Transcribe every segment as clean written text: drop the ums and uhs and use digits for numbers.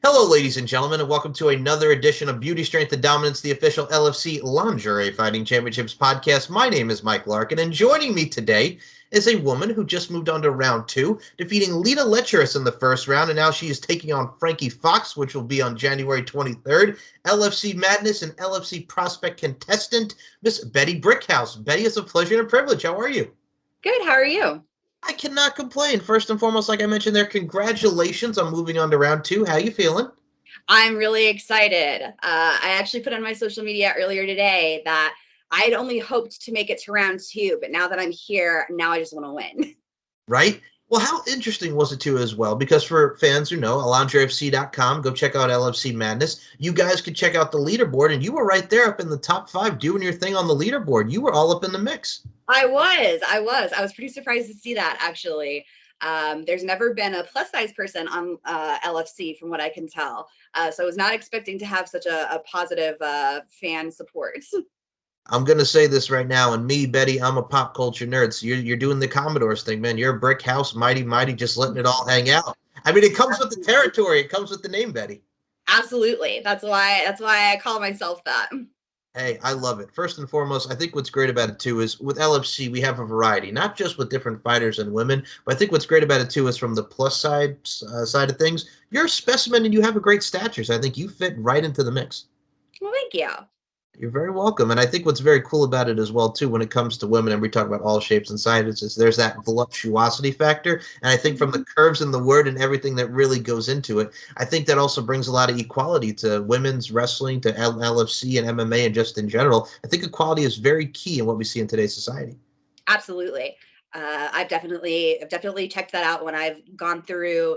Hello, ladies and gentlemen, and welcome to another edition of Beauty, Strength, and Dominance, the official LFC Lingerie Fighting Championships podcast. My name is Mike Larkin, and joining me today is a woman who just moved on to round two, defeating Lita Lecherous in the first round, and now she is taking on Frankie Fox, which will be on January 23rd. LFC Madness and LFC Prospect contestant, Miss Betty Brickhouse. Betty, it's a pleasure and a privilege. How are you? Good. How are you? I cannot complain. First and foremost, like I mentioned there, congratulations on moving on to round two. How you feeling? I'm really excited. I actually put on my social media earlier today that I'd only hoped to make it to round two, but now that I'm here, now I just want to win. Right? Well, how interesting was it too as well? Because for fans who know, AlondraFC.com, go check out LFC Madness. You guys could check out the leaderboard, and you were right there up in the top five doing your thing on the leaderboard. You were all up in the mix. I was pretty surprised to see that, actually. There's never been a plus size person on LFC from what I can tell. So I was not expecting to have such a positive fan support. I'm gonna say this right now, and me, Betty, I'm a pop culture nerd. So you're doing the Commodores thing, man. You're a brick house, mighty, just letting it all hang out. I mean, it comes with the territory. It comes with the name, Betty. Absolutely. That's why I call myself that. Hey, I love it. First and foremost, I think what's great about it too is with LFC, we have a variety, not just with different fighters and women, but I think what's great about it too is from the plus side of things. You're a specimen and you have a great stature. So I think you fit right into the mix. Well, thank you. You're very welcome. And I think what's very cool about it as well, too, when it comes to women, and we talk about all shapes and sizes, is there's that voluptuosity factor. And I think from the curves in the word and everything that really goes into it, I think that also brings a lot of equality to women's wrestling, to LFC and MMA, and just in general. I think equality is very key in what we see in today's society. Absolutely. I've definitely checked that out when I've gone through,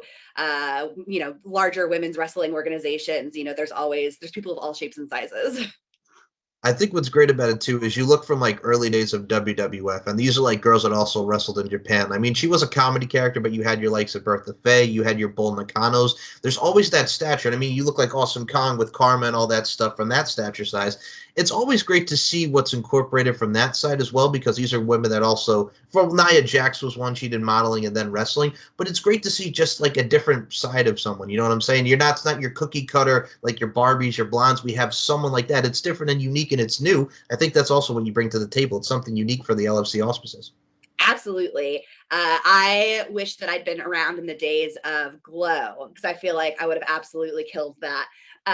larger women's wrestling organizations. There's people of all shapes and sizes. I think what's great about it too is you look from like early days of WWF, and these are like girls that also wrestled in Japan. I mean, she was a comedy character, but you had your likes of Bertha Faye, you had your Bull Nakanos. There's always that stature. And I mean, you look like Awesome Kong with Karma and all that stuff from that stature size. It's always great to see what's incorporated from that side as well, because these are women that also, from Nia Jax was one, she did modeling and then wrestling, but it's great to see just like a different side of someone. You know what I'm saying? It's not your cookie cutter, like your Barbies, your blondes. We have someone like that. It's different and unique and it's new. I think that's also what you bring to the table. It's something unique for the LFC auspices. Absolutely. I wish that I'd been around in the days of Glow, because I feel like I would have absolutely killed that.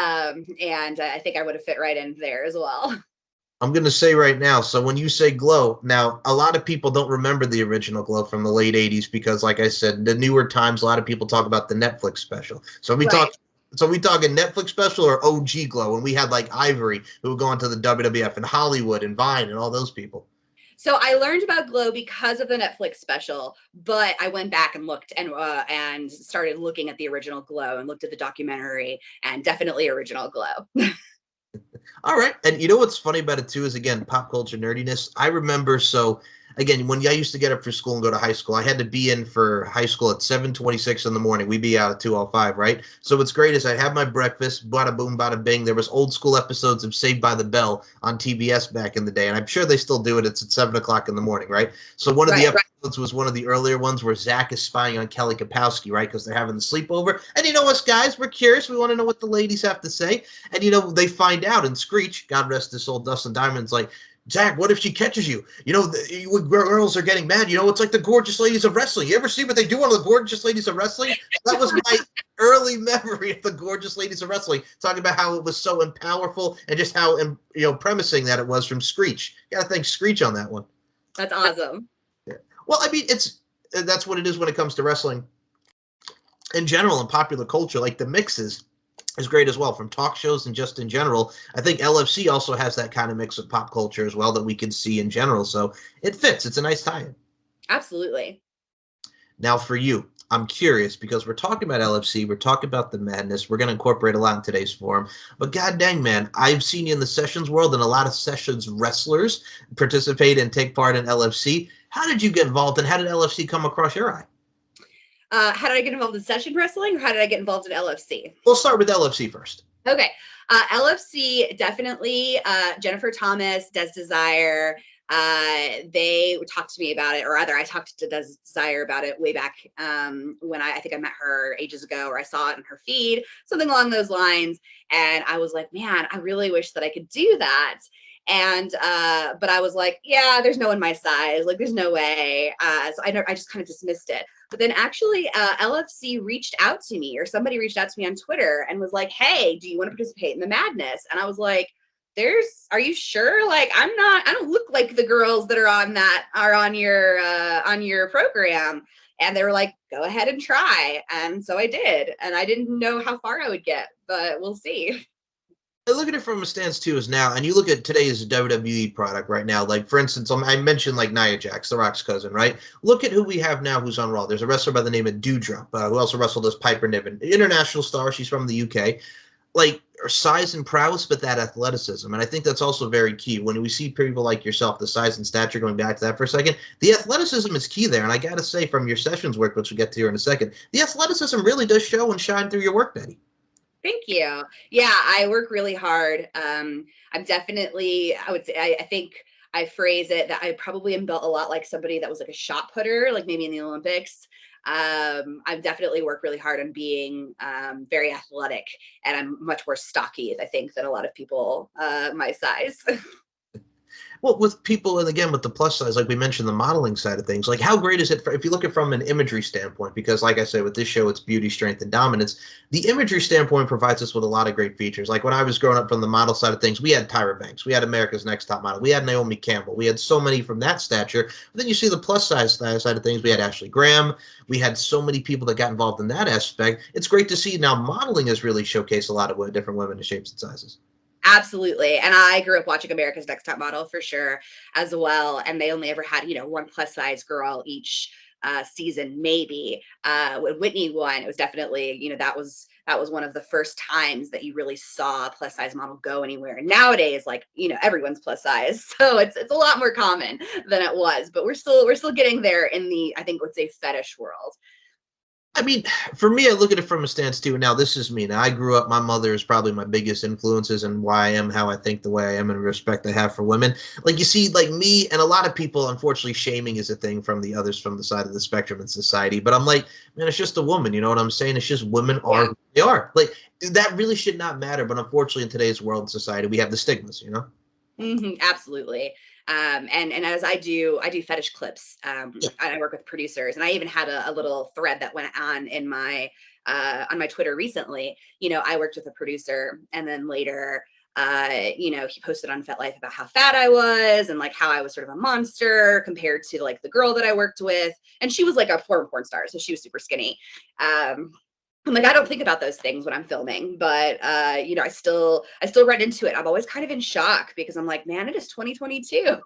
And I think I would have fit right in there as well. I'm going to say right now, so when you say Glow, now a lot of people don't remember the original Glow from the late 80s because, like I said, the newer times, a lot of people talk about the Netflix special. Right. So we talking Netflix special or OG Glow when we had like Ivory who would go into the WWF and Hollywood and Vine and all those people. So I learned about Glow because of the Netflix special, but I went back and looked and started looking at the original Glow and looked at the documentary, and definitely original Glow. All right. And you know what's funny about it too is again pop culture nerdiness. I remember so again when I used to get up for school and go to high school, I had to be in for high school at 7:26 in the morning. We'd be out at 2:05, right? So what's great is I have my breakfast, bada boom, bada bing. There was old school episodes of Saved by the Bell on TBS back in the day, and I'm sure they still do it. It's at 7 o'clock in the morning, right? So one of the episodes was one of the earlier ones where Zach is spying on Kelly Kapowski, right? Because they're having the sleepover. And you know what, guys? We're curious. We want to know what the ladies have to say. And they find out, and Screech, God rest his soul, Dustin Diamond's like, Zach, what if she catches you? Girls are getting mad. It's like the gorgeous ladies of wrestling. You ever see what they do on the gorgeous ladies of wrestling? That was my early memory of the gorgeous ladies of wrestling, talking about how it was so powerful and just how premising that it was from Screech. You gotta thank Screech on that one. That's awesome. Yeah. Well, I mean, that's what it is when it comes to wrestling in general and popular culture. Like the mixes is great as well from talk shows and just in general. I think LFC also has that kind of mix of pop culture as well that we can see in general. So it fits. It's a nice tie-in. Absolutely. Now for you, I'm curious because we're talking about LFC, we're talking about the madness, we're going to incorporate a lot in today's forum. But god dang, man, I've seen you in the sessions world and a lot of sessions wrestlers participate and take part in LFC. How did you get involved and how did LFC come across your eye? How did I get involved in session wrestling, or how did I get involved in LFC? We'll start with LFC first. Okay. LFC, definitely Jennifer Thomas, Des Desire, they talked to me about it, or rather, I talked to Desire about it way back when I think I met her ages ago, or I saw it in her feed, something along those lines. And I was like, man, I really wish that I could do that. And but I was like, yeah, there's no one my size, like there's no way. So I just kind of dismissed it. But then actually LFC reached out to me, or somebody reached out to me on Twitter and was like, hey, do you want to participate in the madness? And I was like, are you sure? Like, I don't look like the girls that are on your program. And they were like, go ahead and try. And so I did. And I didn't know how far I would get, but we'll see. I look at it from a stance too is now, and you look at today's WWE product right now. Like for instance, I mentioned like Nia Jax, The Rock's cousin, right? Look at who we have now who's on Raw. There's a wrestler by the name of Doudrop, who also wrestled as Piper Niven, international star. She's from the UK. Like her size and prowess, but that athleticism, and I think that's also very key. When we see people like yourself, the size and stature, going back to that for a second, the athleticism is key there. And I gotta say, from your sessions work, which we'll get to here in a second, the athleticism really does show and shine through your work, Betty. Thank you. Yeah, I work really hard. I'm definitely, I would say, I think I phrase it that I probably am built a lot like somebody that was like a shot putter, like maybe in the Olympics. I've definitely worked really hard on being very athletic, and I'm much more stocky, I think, than a lot of people my size. Well, with people, and again with the plus size, like we mentioned, the modeling side of things, like how great is it if you look at it from an imagery standpoint? Because, like I said, with this show, it's beauty, strength, and dominance. The imagery standpoint provides us with a lot of great features. Like when I was growing up from the model side of things, we had Tyra Banks, we had America's Next Top Model, we had Naomi Campbell, we had so many from that stature. But then you see the plus size side of things, we had Ashley Graham, we had so many people that got involved in that aspect. It's great to see now modeling has really showcased a lot of different women in shapes and sizes. Absolutely. And I grew up watching America's Next Top Model for sure as well. And they only ever had, one plus size girl each season, maybe. When Whitney won, it was definitely, that was one of the first times that you really saw a plus size model go anywhere. And nowadays, like, everyone's plus size. So it's a lot more common than it was. But we're still getting there in the, I think, let's say, fetish world. I mean, for me, I look at it from a stance too. Now, this is me. Now, I grew up. My mother is probably my biggest influences and why I am how I think the way I am and respect I have for women. Like you see, like me and a lot of people, unfortunately, shaming is a thing from the others from the side of the spectrum in society. But I'm like, man, it's just a woman. You know what I'm saying? It's just women are Yeah. who they are. Like that really should not matter. But unfortunately, in today's world and society, we have the stigmas. You know? Absolutely. And as I do fetish clips. Yeah. And I work with producers, and I even had a little thread that went on my Twitter recently. I worked with a producer, and then later, he posted on FetLife about how fat I was, and like how I was sort of a monster compared to like the girl that I worked with, and she was like a former porn star, so she was super skinny. Um, I'm like, I don't think about those things when I'm filming, but I still run into it. I'm always kind of in shock because I'm like, man, it is 2022.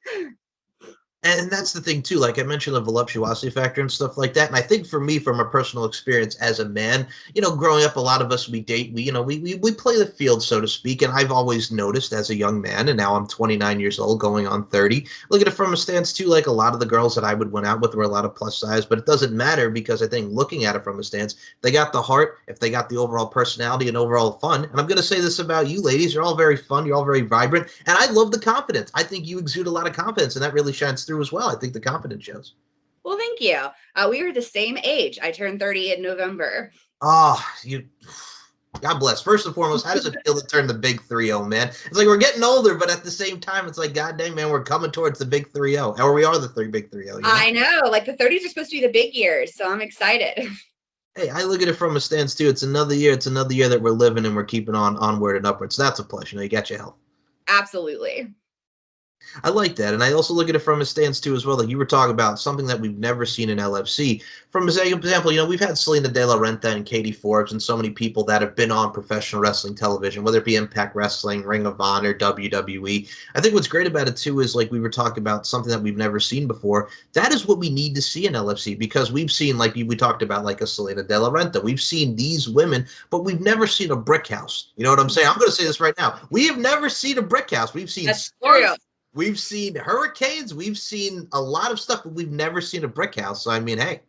And that's the thing too. Like I mentioned, the voluptuosity factor and stuff like that. And I think for me, from a personal experience as a man, growing up, a lot of us we date, we play the field, so to speak. And I've always noticed as a young man, and now I'm 29 years old, going on 30. Look at it from a stance too. Like a lot of the girls that I would went out with were a lot of plus size, but it doesn't matter because I think looking at it from a stance, they got the heart, if they got the overall personality and overall fun. And I'm going to say this about you, ladies: you're all very fun, you're all very vibrant, and I love the confidence. I think you exude a lot of confidence, and that really shines through as well. I think the confidence shows. Well, thank you. We were the same age. I turned 30 in November. Oh, you. God bless. First and foremost, how does it feel to turn the big 3-0, man? It's like we're getting older, but at the same time, it's like, God dang, man, we're coming towards the big 3-0. Or we are the big 3-0, you know? I know, like the 30s are supposed to be the big years, so I'm excited. Hey, I look at it from a stance, too. It's another year. It's another year that we're living and we're keeping on onward and upwards. So that's a plus. You got your health. Absolutely. I like that. And I also look at it from a stance too as well. Like you were talking about something that we've never seen in LFC. From example, we've had Selena De La Renta and Katie Forbes and so many people that have been on professional wrestling television, whether it be Impact Wrestling, Ring of Honor, WWE. I think what's great about it too is like we were talking about something that we've never seen before. That is what we need to see in LFC because we've seen, like we talked about, like a Selena De La Renta. We've seen these women, but we've never seen a brick house. You know what I'm saying? I'm going to say this right now. We have never seen a brick house. We've seen That's true. stars. We've seen hurricanes. We've seen a lot of stuff, but we've never seen a brick house. So I mean, hey,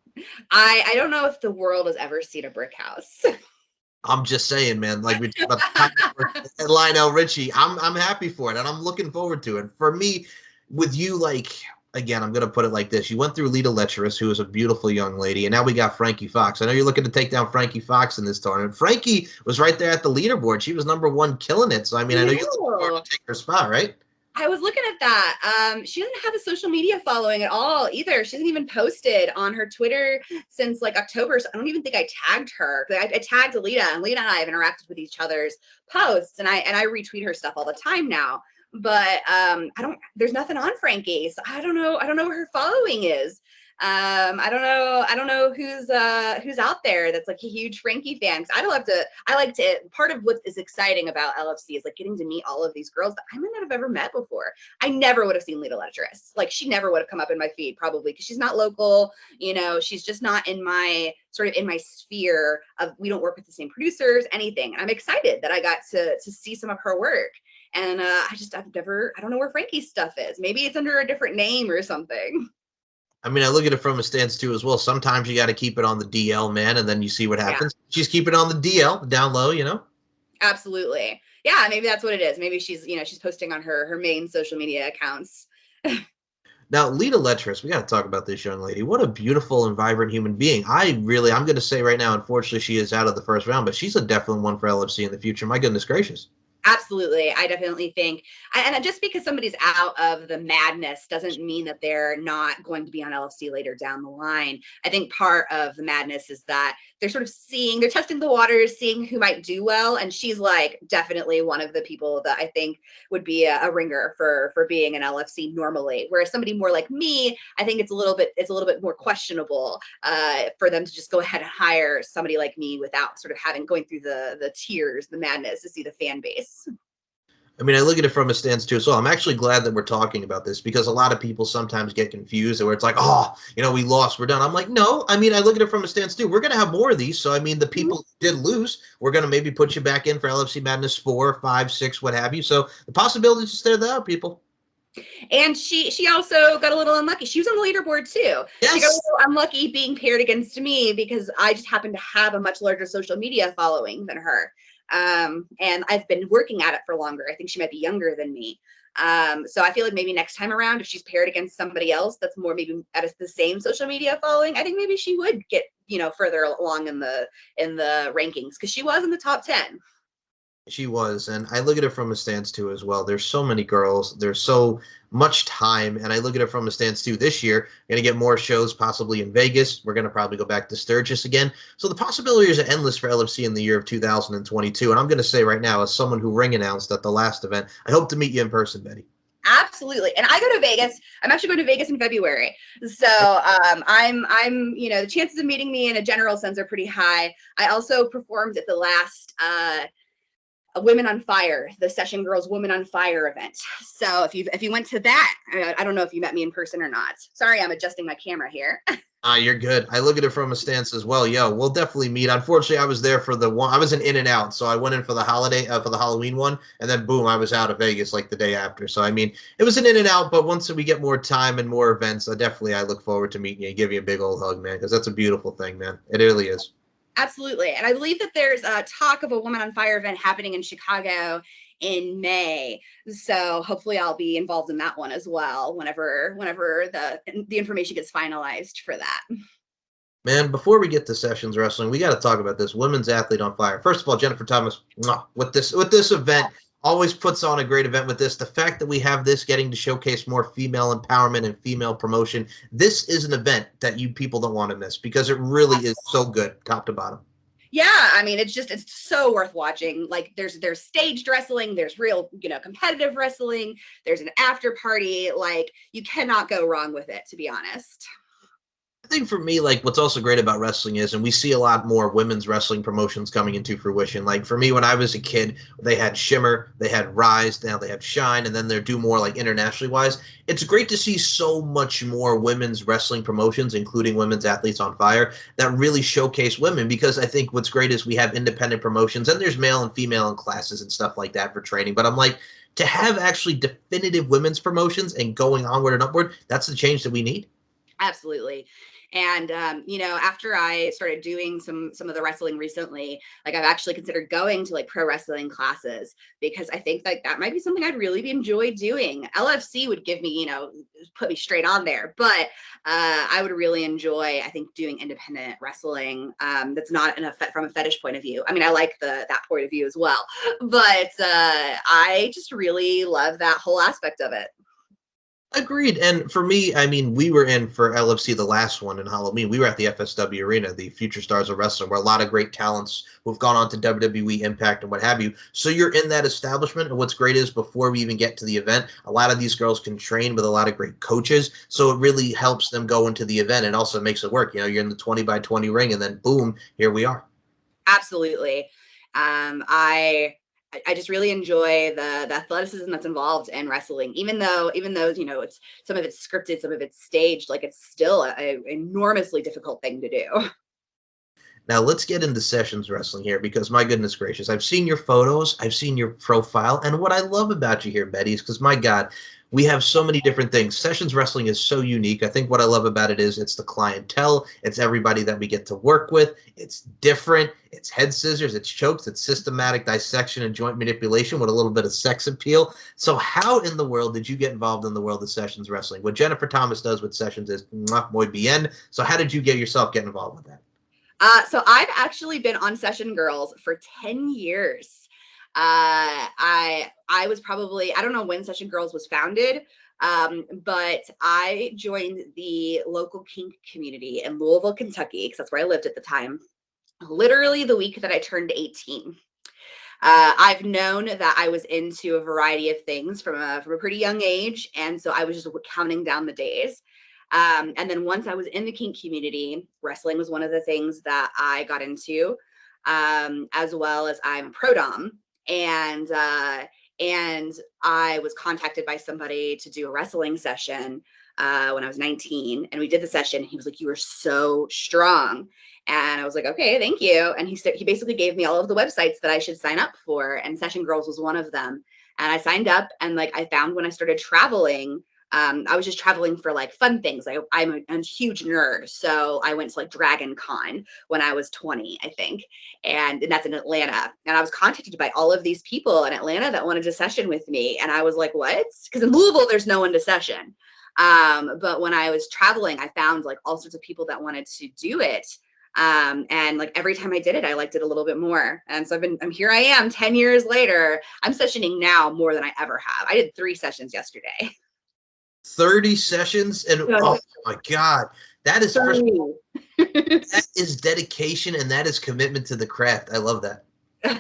I don't know if the world has ever seen a brick house. I'm just saying, man. Like we talked about the and Lionel Richie, I'm happy for it, and I'm looking forward to it. For me, with you, like, again, I'm gonna put it like this: you went through Lita Lecherous, who is a beautiful young lady, and now we got Frankie Fox. I know you're looking to take down Frankie Fox in this tournament. Frankie was right there at the leaderboard; she was number one, killing it. So I mean, I know you're looking forward No. to take her spot, right? I was looking at that. She doesn't have a social media following at all either. She hasn't even posted on her Twitter since like October. So I don't even think I tagged her. I tagged Alita, and Alita and I have interacted with each other's posts, and I retweet her stuff all the time now. But I don't. There's nothing on Frankie, so I don't know. I don't know where her following is. I don't know. I don't know who's out there that's like a huge Frankie fan. I don't have to. I like to. Part of what is exciting about LFC is like getting to meet all of these girls that I might not have ever met before. I never would have seen Lita Lecherous. Like she never would have come up in my feed probably because she's not local. You know, she's just not in my sort of in my sphere of. We don't work with the same producers, anything. And I'm excited that I got to see some of her work. And I don't know where Frankie's stuff is. Maybe it's under a different name or something. I mean, I look at it from a stance too as well. Sometimes you got to keep it on the DL, man, and then you see what Yeah. happens. She's keeping it on the DL, down low, you know. Absolutely. Yeah, maybe that's what it is. Maybe she's posting on her main social media accounts. Now, Lita Lecherous, we got to talk about this young lady. What a beautiful and vibrant human being. I'm going to say right now, unfortunately, she is out of the first round, but she's a definite one for LFC in the future. My goodness gracious. Absolutely. I definitely think, and just because somebody's out of the madness doesn't mean that they're not going to be on LFC later down the line. I think part of the madness is that they're sort of they're testing the waters, seeing who might do well. And she's like definitely one of the people that I think would be a ringer for being an LFC normally. Whereas somebody more like me, I think it's a little bit more questionable for them to just go ahead and hire somebody like me without sort of going through the tears, the madness to see the fan base. I mean, I look at it from a stance too. So I'm actually glad that we're talking about this because a lot of people sometimes get confused where it's like, oh, we lost, we're done. I'm like, no. I mean, I look at it from a stance too. We're going to have more of these. So I mean, the people who did lose, we're going to maybe put you back in for LFC Madness 4, 5, 6, what have you. So the possibilities just there, people. And she also got a little unlucky. She was on the leaderboard too. Yes. She got a little unlucky being paired against me because I just happen to have a much larger social media following than her. And I've been working at it for longer. I think she might be younger than me. So I feel like maybe next time around, if she's paired against somebody else that's more maybe at the same social media following, I think maybe she would get further along in the rankings because she was in the top 10. She was, and I look at it from a stance too as well. There's so many girls, there's so much time, and I look at it from a stance too. This year, we're gonna get more shows, possibly in Vegas. We're gonna probably go back to Sturgis again. So the possibilities are endless for LFC in the year of 2022. And I'm gonna say right now, as someone who ring announced at the last event, I hope to meet you in person, Betty. Absolutely. And I go to Vegas. I'm actually going to Vegas in February. So I'm the chances of meeting me in a general sense are pretty high. I also performed at the last Women on Fire, the Session Girls Women on Fire event. So if you went to that, I don't know if you met me in person or not. Sorry, I'm adjusting my camera here. You're good. I look at it from a stance as well. Yo, we'll definitely meet. Unfortunately, I was there for the one. I was an in and out, so I went in for the for the Halloween one, and then boom, I was out of Vegas like the day after. So I mean, it was an in and out. But once we get more time and more events, I look forward to meeting you and give you a big old hug, man, because that's a beautiful thing, man. It really is. Absolutely. And I believe that there's a talk of a Woman on Fire event happening in Chicago in May. So hopefully I'll be involved in that one as well whenever the information gets finalized for that. Man, before we get to Sessions Wrestling, we got to talk about this women's athlete on fire. First of all, Jennifer Thomas, with this event, always puts on a great event with this. The fact that we have this getting to showcase more female empowerment and female promotion, this is an event that you people don't want to miss because it really is so good, top to bottom. Yeah, I mean, it's so worth watching. Like there's staged wrestling, there's real, competitive wrestling, there's an after party. Like you cannot go wrong with it, to be honest. I think for me, like what's also great about wrestling is, and we see a lot more women's wrestling promotions coming into fruition. Like for me, when I was a kid, they had Shimmer, they had Rise, now they have Shine, and then they're do more like internationally wise. It's great to see so much more women's wrestling promotions, including Women's Athletes on Fire, that really showcase women. Because I think what's great is we have independent promotions, and there's male and female in classes and stuff like that for training. But I'm like, to have actually definitive women's promotions and going onward and upward, that's the change that we need. Absolutely. And after I started doing some of the wrestling recently, like I've actually considered going to like pro wrestling classes because I think like that might be something I'd really enjoy doing. LFC would give me, put me straight on there, but I would really enjoy, I think, doing independent wrestling. That's not from a fetish point of view. I mean, I like that point of view as well, but I just really love that whole aspect of it. Agreed. And for me, I mean, we were in for LFC, the last one in Halloween. We were at the FSW Arena, the Future Stars of Wrestling, where a lot of great talents who've gone on to WWE Impact and what have you. So you're in that establishment. And what's great is before we even get to the event, a lot of these girls can train with a lot of great coaches. So it really helps them go into the event and also makes it work. You're in the 20 by 20 ring, and then boom, here we are. Absolutely. I just really enjoy the athleticism that's involved in wrestling, even though it's some of it's scripted, some of it's staged. Like it's still a enormously difficult thing to do. Now let's get into sessions wrestling here because my goodness gracious, I've seen your photos, I've seen your profile, and what I love about you here, Betty, is because my God, we have so many different things. Sessions wrestling is so unique. I think what I love about it is it's the clientele, it's everybody that we get to work with, it's different, it's head scissors, it's chokes, it's systematic dissection and joint manipulation with a little bit of sex appeal. So how in the world did you get involved in the world of sessions wrestling? What Jennifer Thomas does with sessions is mwah, muy bien. So how did you get involved with that? So I've actually been on Session Girls for 10 years. I was probably, I don't know when Session Girls was founded, but I joined the local kink community in Louisville, Kentucky, because that's where I lived at the time, literally the week that I turned 18. I've known that I was into a variety of things from a pretty young age, and so I was just counting down the days. And then once I was in the kink community, wrestling was one of the things that I got into, as well as I'm a pro dom, and and I was contacted by somebody to do a wrestling session when I was 19, and we did the session. He was like, "You are so strong." And I was like, okay, thank you. And he basically gave me all of the websites that I should sign up for, and Session Girls was one of them. And I signed up, and like I found when I started traveling, I was just traveling for like fun things. I'm a huge nerd, so I went to like Dragon Con when I was 20, I think, and that's in Atlanta. And I was contacted by all of these people in Atlanta that wanted to session with me, and I was like, what? Because in Louisville, there's no one to session. But when I was traveling, I found like all sorts of people that wanted to do it, and like every time I did it, I liked it a little bit more. And so I'm here I am 10 years later. I'm sessioning now more than I ever have. I did 3 sessions yesterday. 30 sessions and oh my God, that is first of all, that is dedication and that is commitment to the craft. I love that.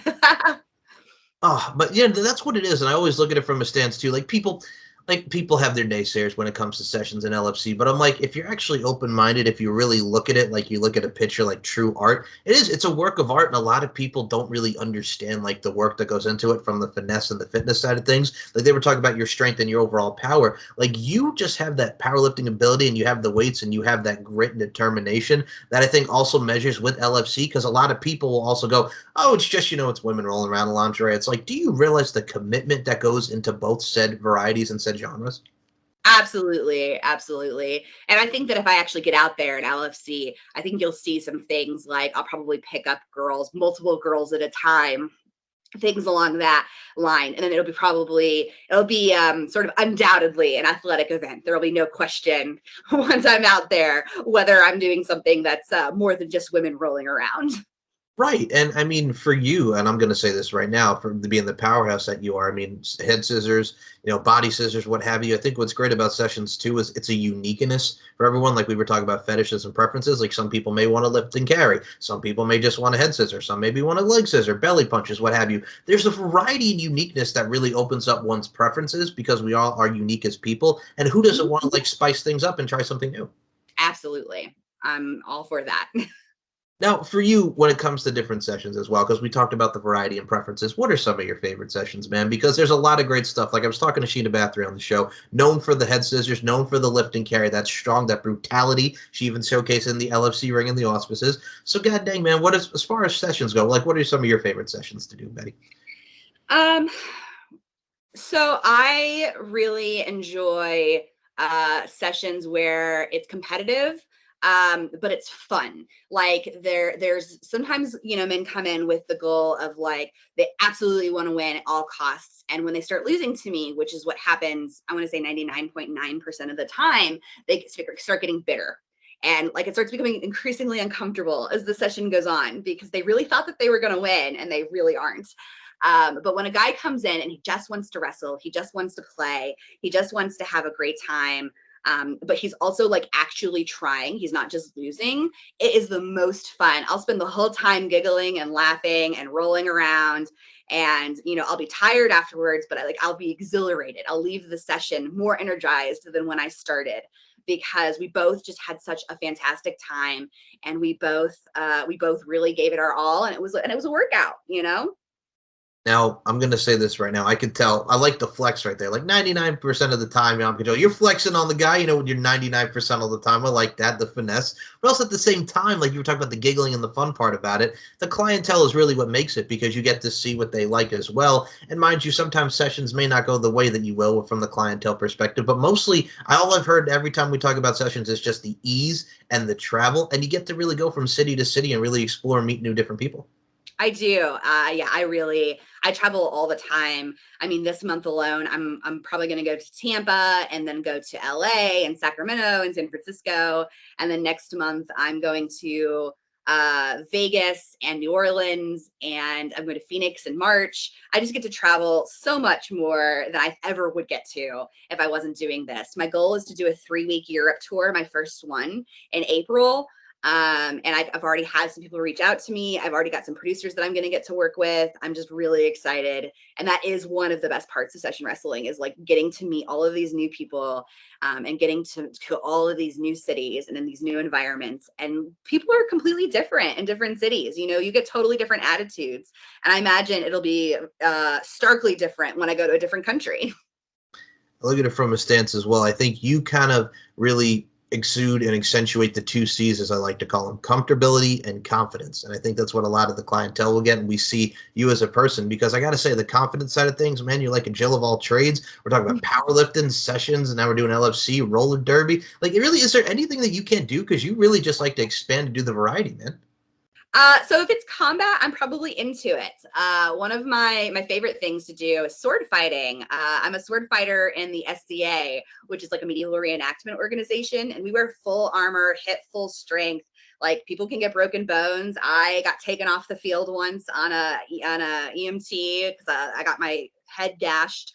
Oh, but yeah, that's what it is, and I always look at it from a stance too. Like people have their naysayers when it comes to sessions in LFC, but I'm like, if you're actually open-minded, if you really look at it like you look at a picture like true art, it's a work of art, and a lot of people don't really understand like the work that goes into it from the finesse and the fitness side of things. Like they were talking about your strength and your overall power. Like you just have that powerlifting ability, and you have the weights, and you have that grit and determination that I think also measures with LFC because a lot of people will also go, oh, it's just, it's women rolling around in lingerie. It's like, do you realize the commitment that goes into both said varieties and said genres? Absolutely, absolutely. And I think that if I actually get out there at LFC, I think you'll see some things like I'll probably pick up girls, multiple girls at a time, things along that line. And then it'll be sort of undoubtedly an athletic event. There will be no question once I'm out there whether I'm doing something that's more than just women rolling around. Right. And I mean, for you, and I'm going to say this right now, for being the powerhouse that you are, I mean, head scissors, body scissors, what have you. I think what's great about sessions too is it's a uniqueness for everyone. Like we were talking about fetishes and preferences. Like some people may want to lift and carry, some people may just want a head scissor, some maybe want a leg scissor, belly punches, what have you. There's a variety and uniqueness that really opens up one's preferences because we all are unique as people. And who doesn't want to like spice things up and try something new? Absolutely. I'm all for that. Now, for you, when it comes to different sessions as well, because we talked about the variety and preferences, what are some of your favorite sessions, man? Because there's a lot of great stuff. Like I was talking to Sheena Bathory on the show, known for the head scissors, known for the lift and carry, that strong, that brutality. She even showcased in the LFC ring and the auspices. So, god dang, man, as far as sessions go, like what are some of your favorite sessions to do, Betty? Um, So I really enjoy sessions where it's competitive. but it's fun. Like there's sometimes, men come in with the goal of like, they absolutely want to win at all costs. And when they start losing to me, which is what happens, I want to say 99.9% of the time, they start getting bitter. And like it starts becoming increasingly uncomfortable as the session goes on because they really thought that they were going to win and they really aren't. But when a guy comes in and he just wants to wrestle, he just wants to play, he just wants to have a great time, but he's also like actually trying, he's not just losing, it is the most fun. I'll spend the whole time giggling and laughing and rolling around. And I'll be tired afterwards, but I'll be exhilarated. I'll leave the session more energized than when I started because we both just had such a fantastic time, and we both really gave it our all, and it was a workout. Now, I'm going to say this right now. I can tell. I like the flex right there. Like 99% of the time, I'm control. You're flexing on the guy, when you're 99% of the time. I like that, the finesse. But also at the same time, like you were talking about the giggling and the fun part about it, the clientele is really what makes it because you get to see what they like as well. And mind you, sometimes sessions may not go the way that you will from the clientele perspective. But mostly, all I've heard every time we talk about sessions is just the ease and the travel. And you get to really go from city to city and really explore and meet new different people. I do. Yeah, I travel all the time. I mean, this month alone, I'm probably going to go to Tampa and then go to LA and Sacramento and San Francisco. And then next month, I'm going to Vegas and New Orleans, and I'm going to Phoenix in March. I just get to travel so much more than I ever would get to if I wasn't doing this. My goal is to do a 3-week Europe tour, my first one in April. And I've already had some people reach out to me. I've already got some producers that I'm going to get to work with. I'm just really excited. And that is one of the best parts of session wrestling, is like getting to meet all of these new people, and getting to all of these new cities and in these new environments. And people are completely different in different cities. You get totally different attitudes. And I imagine it'll be starkly different when I go to a different country. I look at it from a stance as well. I think you kind of really exude and accentuate the two C's, as I like to call them, comfortability and confidence. And I think that's what a lot of the clientele will get. And we see you as a person, because I got to say, the confidence side of things, man, you're like a Jill of all trades. We're talking about powerlifting sessions, and now we're doing LFC, roller derby. Like, it really, is there anything that you can't do? Because you really just like to expand and do the variety, man. So if it's combat, I'm probably into it. One of my favorite things to do is sword fighting. I'm a sword fighter in the SCA, which is like a medieval reenactment organization, and we wear full armor, hit full strength. Like, people can get broken bones. I got taken off the field once on a EMT because I got my head gashed.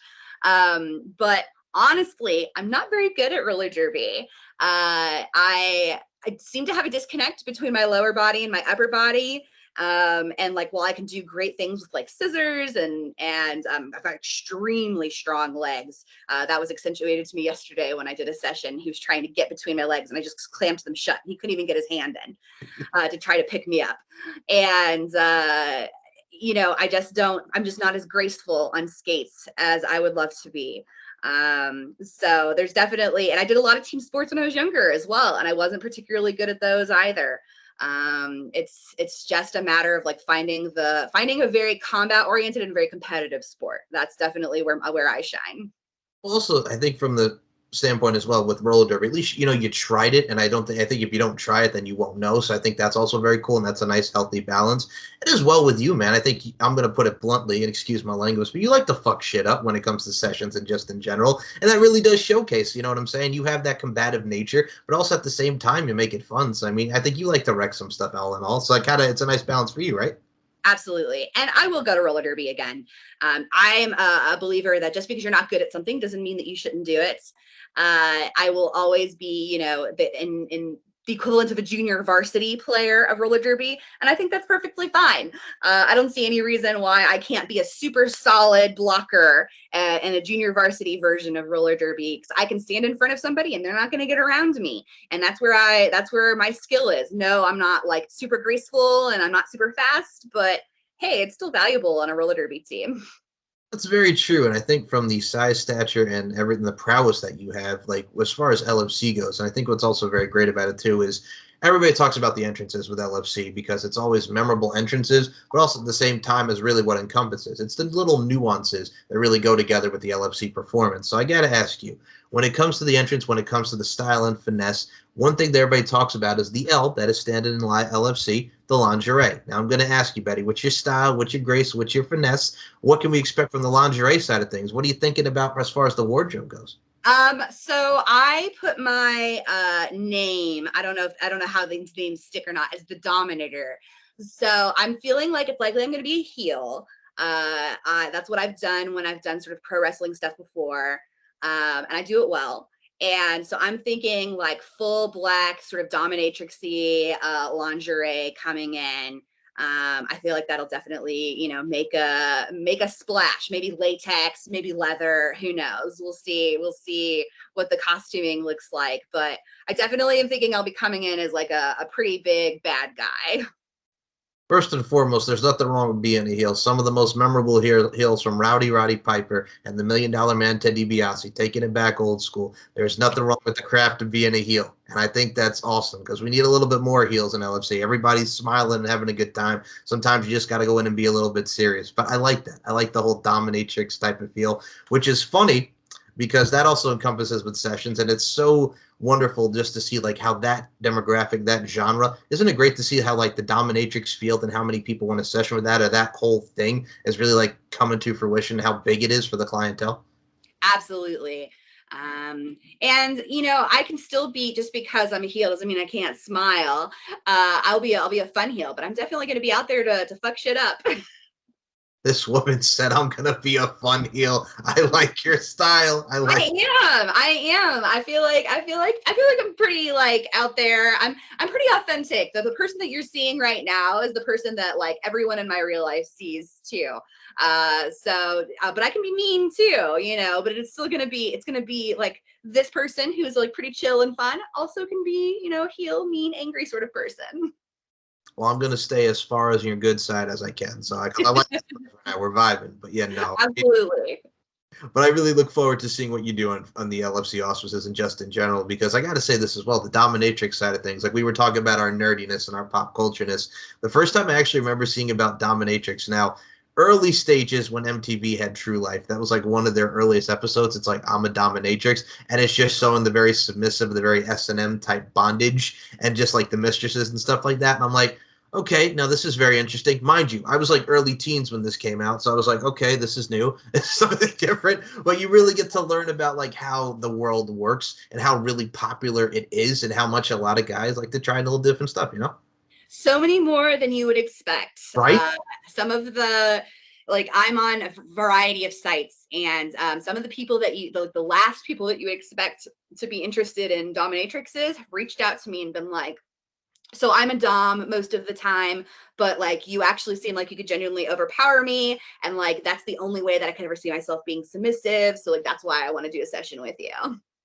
But honestly, I'm not very good at roller derby. I seem to have a disconnect between my lower body and my upper body. And like, while I can do great things with like scissors and I've got extremely strong legs. That was accentuated to me yesterday when I did a session. He was trying to get between my legs and I just clamped them shut. He couldn't even get his hand in to try to pick me up. And I'm just not as graceful on skates as I would love to be. So there's definitely, and I did a lot of team sports when I was younger as well, and I wasn't particularly good at those either. It's just a matter of like finding a very combat oriented and very competitive sport. That's definitely where I shine. Also, I think from the standpoint as well with roller derby, at least you tried it, and I think if you don't try it, then you won't know. So I think that's also very cool, and that's a nice healthy balance. And as well with you, man, I think I'm gonna put it bluntly, and excuse my language, but you like to fuck shit up when it comes to sessions and just in general, and that really does showcase. You know what I'm saying? You have that combative nature, but also at the same time you make it fun. So I mean, I think you like to wreck some stuff all in all. So it's a nice balance for you, right? Absolutely. And I will go to roller derby again. I'm a believer that just because you're not good at something doesn't mean that you shouldn't do it. I will always be, in the equivalent of a junior varsity player of roller derby. And I think that's perfectly fine. I don't see any reason why I can't be a super solid blocker in a junior varsity version of roller derby, because I can stand in front of somebody and they're not going to get around me. And that's where my skill is. No, I'm not like super graceful and I'm not super fast, but hey, it's still valuable on a roller derby team. That's very true, and I think from the size, stature, and everything, the prowess that you have, like as far as LFC goes, and I think what's also very great about it too is everybody talks about the entrances with LFC because it's always memorable entrances, but also at the same time is really what encompasses. It's the little nuances that really go together with the LFC performance. So I got to ask you, when it comes to the entrance, when it comes to the style and finesse, one thing that everybody talks about is the L that is standing in LFC, the lingerie. Now I'm going to ask you, Betty, what's your style, what's your grace, what's your finesse? What can we expect from the lingerie side of things? What are you thinking about as far as the wardrobe goes? So I put my name, I don't know how these names stick or not, as the Dominator. So I'm feeling like it's likely I'm gonna be a heel. That's what I've done when I've done sort of pro wrestling stuff before. And I do it well. And so I'm thinking like full black, sort of dominatrixy lingerie coming in. I feel like that'll definitely, make a splash. Maybe latex, maybe leather. Who knows? We'll see. We'll see what the costuming looks like. But I definitely am thinking I'll be coming in as like a pretty big bad guy. First and foremost, there's nothing wrong with being a heel. Some of the most memorable heels from Rowdy Roddy Piper and the Million Dollar Man Ted DiBiase, taking it back old school. There's nothing wrong with the craft of being a heel. And I think that's awesome because we need a little bit more heels in LFC. Everybody's smiling and having a good time. Sometimes you just got to go in and be a little bit serious. But I like that. I like the whole dominatrix type of feel, which is funny because that also encompasses with Sessions. And it's so wonderful just to see like how that demographic, that genre, isn't it great to see how like the dominatrix field and how many people want a session with that, or that whole thing is really like coming to fruition, how big it is for the clientele? Absolutely. And I can still be, just because I'm a heel doesn't mean I can't smile. I'll be a fun heel, but I'm definitely going to be out there to fuck shit up. This woman said, I'm gonna be a fun heel. I like your style. I like. I feel like I'm pretty like out there. I'm pretty authentic. The person that you're seeing right now is the person that like everyone in my real life sees too. But I can be mean too, but it's gonna be like this person who's like pretty chill and fun also can be, heel, mean, angry sort of person. Well, I'm gonna stay as far as your good side as I can. So I like that. We're vibing. But yeah, no. Absolutely. But I really look forward to seeing what you do on the LFC auspices and just in general, because I got to say this as well, the dominatrix side of things. Like we were talking about our nerdiness and our pop cultureness. The first time I actually remember seeing about dominatrix, now early stages when MTV had True Life, that was like one of their earliest episodes. It's like I'm a dominatrix, and it's just showing the very submissive, the very S&M type bondage, and just like the mistresses and stuff like that. And I'm like, okay, now this is very interesting. Mind you, I was like early teens when this came out, so I was like, okay, this is new. It's something different. But you really get to learn about like how the world works and how really popular it is and how much a lot of guys like to try little different stuff, you know? So many more than you would expect. Right? Some of the like I'm on a variety of sites, and some of the people that the last people that you expect to be interested in dominatrixes have reached out to me and been like, so I'm a dom most of the time, but like you actually seem like you could genuinely overpower me, and like that's the only way that I can ever see myself being submissive, so like that's why I want to do a session with you.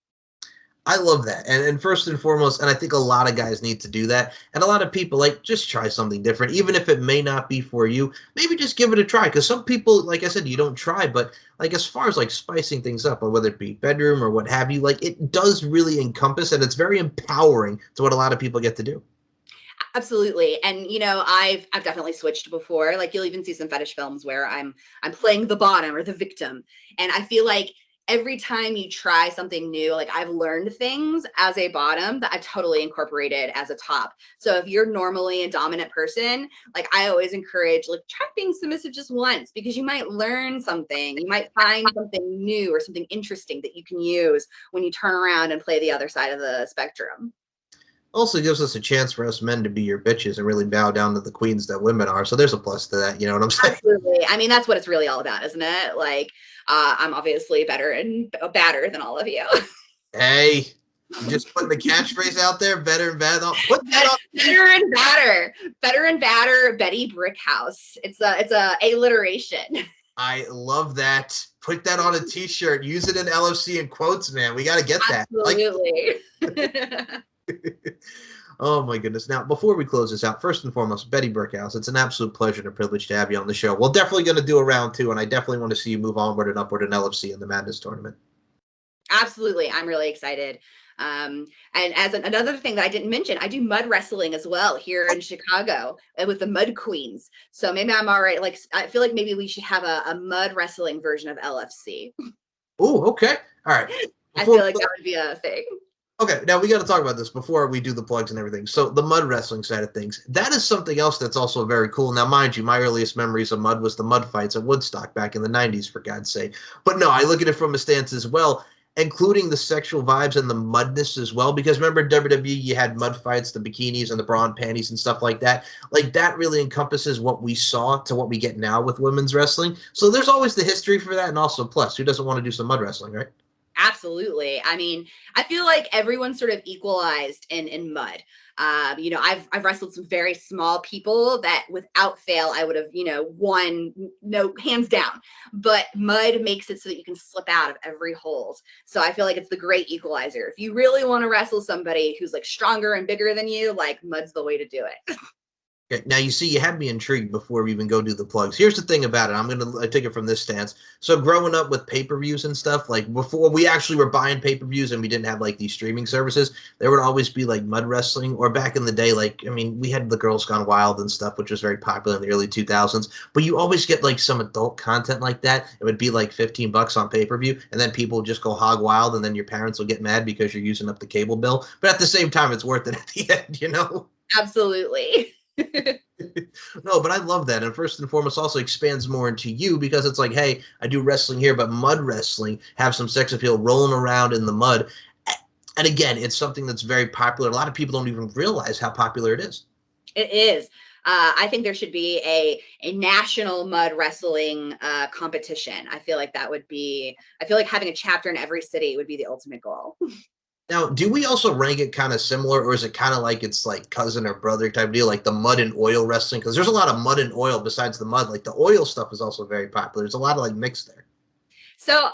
I love that. And first and foremost, and I think a lot of guys need to do that. And a lot of people like just try something different, even if it may not be for you. Maybe just give it a try. Because some people, like I said, you don't try, but like as far as like spicing things up, or whether it be bedroom or what have you, like it does really encompass and it's very empowering to what a lot of people get to do. Absolutely. And I've definitely switched before. Like you'll even see some fetish films where I'm playing the bottom or the victim. And I feel like every time you try something new, like I've learned things as a bottom that I've totally incorporated as a top. So if you're normally a dominant person, like I always encourage, like try being submissive just once, because you might learn something. You might find something new or something interesting that you can use when you turn around and play the other side of the spectrum. Also gives us a chance for us men to be your bitches and really bow down to the queens that women are. So there's a plus to that. You know what I'm saying? Absolutely. I mean, that's what it's really all about, isn't it? Like, I'm obviously better and badder than all of you. Hey, you just putting the catchphrase out there, better and better. Put that on. Better and badder, better and badder. Betty Brickhouse. It's a alliteration. I love that. Put that on a t-shirt. Use it in LFC in quotes, man. We got to get that. Like, Absolutely. oh my goodness. Now, before we close this out, first and foremost, Betty Brickhouse, it's an absolute pleasure and a privilege to have you on the show. We're definitely going to do a round two, and I definitely want to see you move onward and upward in LFC in the Madness tournament. Absolutely. I'm really excited. And as another thing that I didn't mention, I do mud wrestling as well here in Chicago with the Mud Queens. So maybe I'm all right. Like, I feel like maybe we should have a mud wrestling version of LFC. Oh, okay. All right. I Before feel like that would be a thing. Okay, now we got to talk about this before we do the plugs and everything. So the mud wrestling side of things, that is something else that's also very cool. Now, mind you, my earliest memories of mud was the mud fights at Woodstock back in the 90s, for God's sake. But no, I look at it from a stance as well, including the sexual vibes and the mudness as well. Because remember WWE, you had mud fights, the bikinis and the bra and panties and stuff like that. Like that really encompasses what we saw to what we get now with women's wrestling. So there's always the history for that. And also, plus, who doesn't want to do some mud wrestling, right? Absolutely. I mean, I feel like everyone's sort of equalized in mud. I've wrestled some very small people that without fail I would have, won, no, hands down. But mud makes it so that you can slip out of every hold. So I feel like it's the great equalizer. If you really want to wrestle somebody who's like stronger and bigger than you, like mud's the way to do it. Okay, now you see, you had me intrigued before we even go do the plugs. Here's the thing about it. I'm gonna take it from this stance. So growing up with pay-per-views and stuff, like before we actually were buying pay-per-views and we didn't have like these streaming services, there would always be like mud wrestling, or back in the day, like I mean, we had the Girls Gone Wild and stuff, which was very popular in the early 2000s. But you always get like some adult content like that. It would be like $15 on pay-per-view, and then people would just go hog wild, and then your parents will get mad because you're using up the cable bill. But at the same time, it's worth it at the end, you know. Absolutely. No, but I love that. And first and foremost, also expands more into you because it's like, hey, I do wrestling here, but mud wrestling, have some sex appeal rolling around in the mud. And again, it's something that's very popular. A lot of people don't even realize how popular it is. It is. I think there should be a national mud wrestling competition. I feel like that would be. I feel like having a chapter in every city would be the ultimate goal. Now, do we also rank it kind of similar, or is it kind of like it's like cousin or brother type deal, like the mud and oil wrestling? Because there's a lot of mud and oil besides the mud. Like the oil stuff is also very popular. There's a lot of like mix there. So,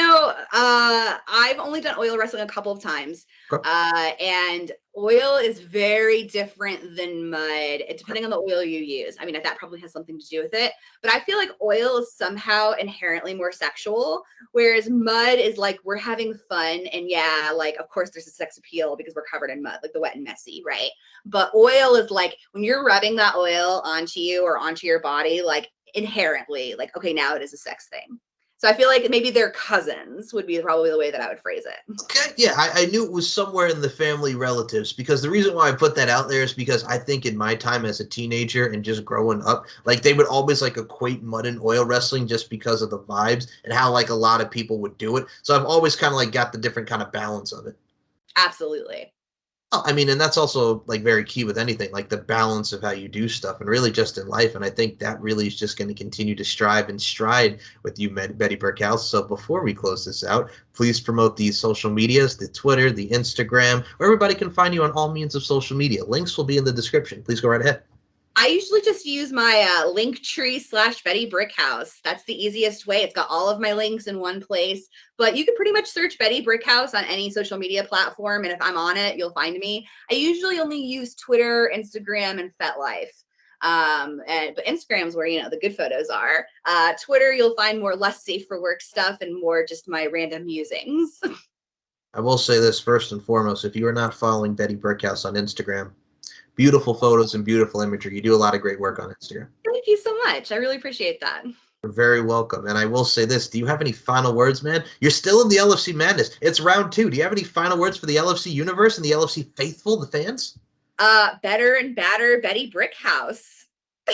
I've only done oil wrestling a couple of times. Okay. And oil is very different than mud, depending on the oil you use. I mean, that probably has something to do with it. But I feel like oil is somehow inherently more sexual, whereas mud is like we're having fun. And yeah, like, of course, there's a sex appeal because we're covered in mud, like the wet and messy, right? But oil is like when you're rubbing that oil onto you or onto your body, like inherently, like, okay, now it is a sex thing. So I feel like maybe they're cousins would be probably the way that I would phrase it. Okay, yeah, I knew it was somewhere in the family relatives because the reason why I put that out there is because I think in my time as a teenager and just growing up, like they would always like equate mud and oil wrestling just because of the vibes and how like a lot of people would do it. So I've always kind of like got the different kind of balance of it. Absolutely. Oh, I mean, and that's also like very key with anything, like the balance of how you do stuff, and really just in life. And I think that really is just going to continue to strive and stride with you, Betty Brickhouse. So before we close this out, please promote the social medias, the Twitter, the Instagram, where everybody can find you on all means of social media. Links will be in the description. Please go right ahead. I usually just use my Linktree /Betty Brickhouse. That's the easiest way. It's got all of my links in one place. But you can pretty much search Betty Brickhouse on any social media platform. And if I'm on it, you'll find me. I usually only use Twitter, Instagram, and FetLife. But Instagram's where, the good photos are. Twitter, you'll find more less safe for work stuff and more just my random musings. I will say this first and foremost: if you are not following Betty Brickhouse on Instagram, beautiful photos and beautiful imagery. You do a lot of great work on Instagram. Thank you so much. I really appreciate that. You're very welcome. And I will say this: do you have any final words, man? You're still in the LFC madness. It's round 2. Do you have any final words for the LFC universe and the LFC faithful, the fans? Better and badder Betty Brickhouse.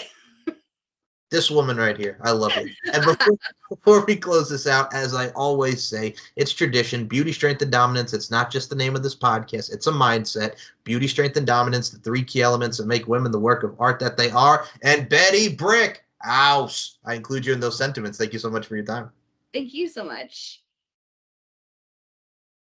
This woman right here. I love it. And before we close this out, as I always say, it's tradition. Beauty, strength, and dominance. It's not just the name of this podcast. It's a mindset. Beauty, strength, and dominance, the 3 key elements that make women the work of art that they are. And Betty Brick House. I include you in those sentiments. Thank you so much for your time. Thank you so much.